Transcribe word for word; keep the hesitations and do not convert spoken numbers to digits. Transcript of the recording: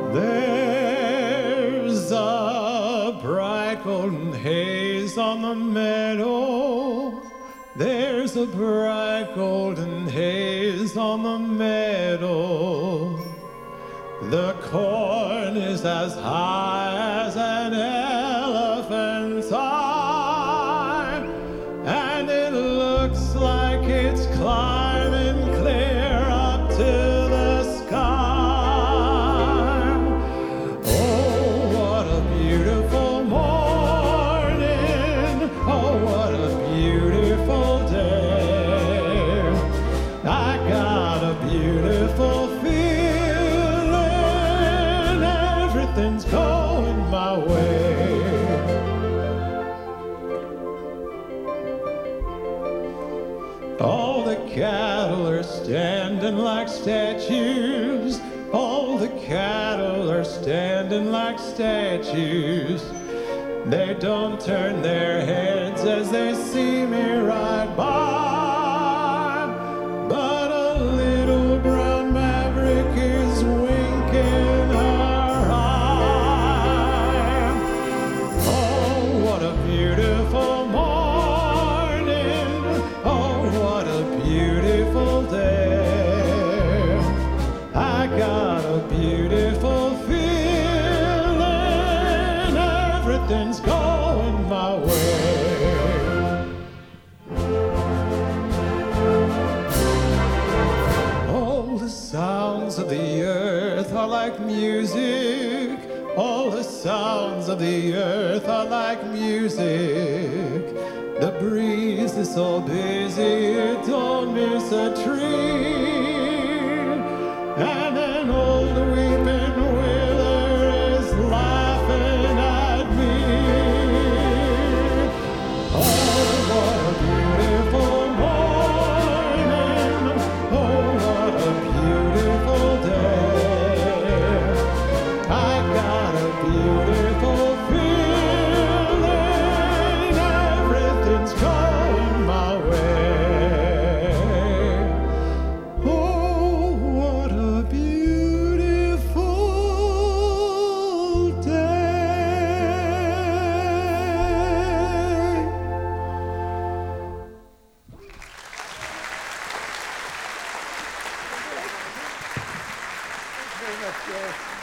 There's a bright golden haze on the meadow. There's a bright golden haze on the meadow. The corn is as high as an elephant's eye, and it looks like it's climbing clear up to the sky. Oh, what a beautiful morning. Oh, what a beautiful day. I got a beautiful feeling. Everything's going my way. All the cattle are standing like statues. All the cattle are standing like statues. They don't turn their heads as they see me ride by. But a little brown maverick is winking her eye. Oh, what a beautiful morning. Oh, what a beautiful day. I got a beautiful feeling. Everything's going my way. All the sounds of the earth are like music. All the sounds of the earth are like music. The breeze is so busy it don't miss a tree. And an old weeping willow is laughing at me. Oh, what a beautiful morning. Oh, what a beautiful day. I got a beautiful feeling. Everything's going my way. Oh, what a beautiful day. Very much, Joe.